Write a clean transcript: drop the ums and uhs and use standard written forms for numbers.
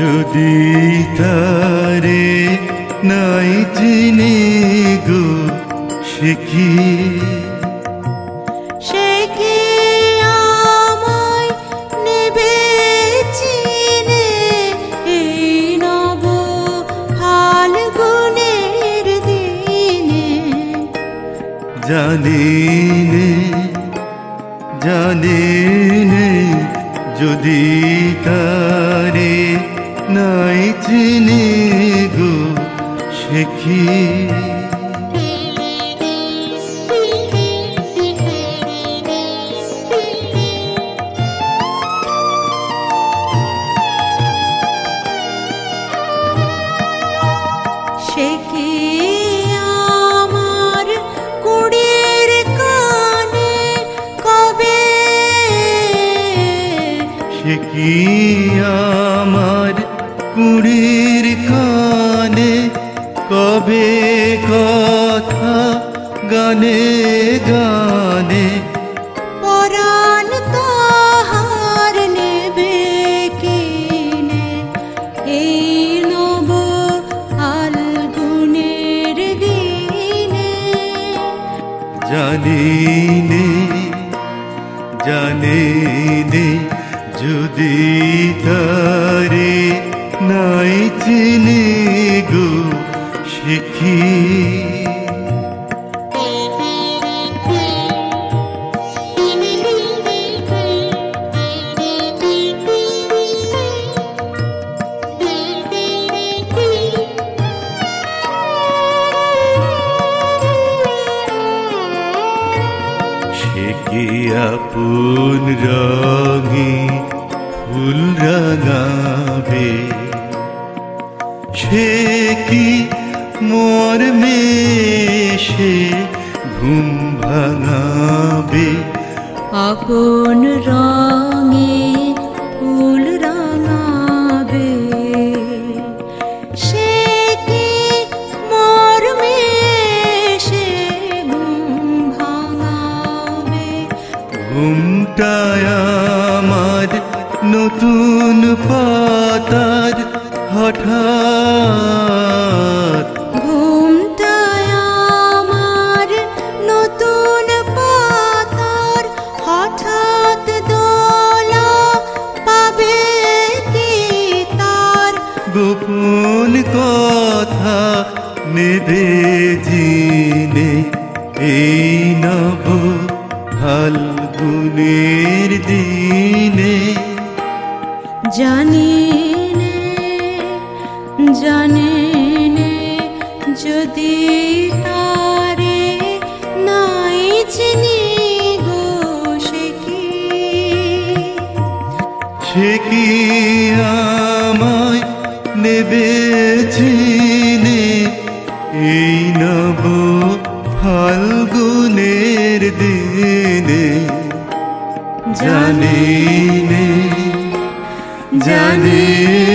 যদি তারে নাই চিনি গো সে কি আমায় নেবে চিনে এই নব ফাল্গুনের দিনে জানি নে যদি তারে নাই চিনি গো সে কি সে কি আমার কুড়ির কানে কবে সে কি আমার কুড়ির কানে কবে কথা গানে গানে পরাণ তাহার নেবে কিনে এই নব ফাল্গুনের দিনে জানি নে যদি তারে নাই চিনি গো সে কি সে কি আপন রঙে ফুল রাঙাবে সে কি মর্মে সে ঘুম ভাঙাবে আপন রঙে ফুল রাঙাবে সে কি মর্মে সে ঘুম ভাঙাবে ঘুমটায় আমার নতুন পাতার হঠাৎ ঘুমটায় আমার নতুন পাতার হঠাৎ দোলা পাবে কি তার গোপন কথা নেবে জিনে এই নব ফাল্গুনের দিনে জানি নে যদি তারে নাই চিনি গো সে কি আমায় নেবে চিনে এই নব ফাল্গুনের দিনে জানি নে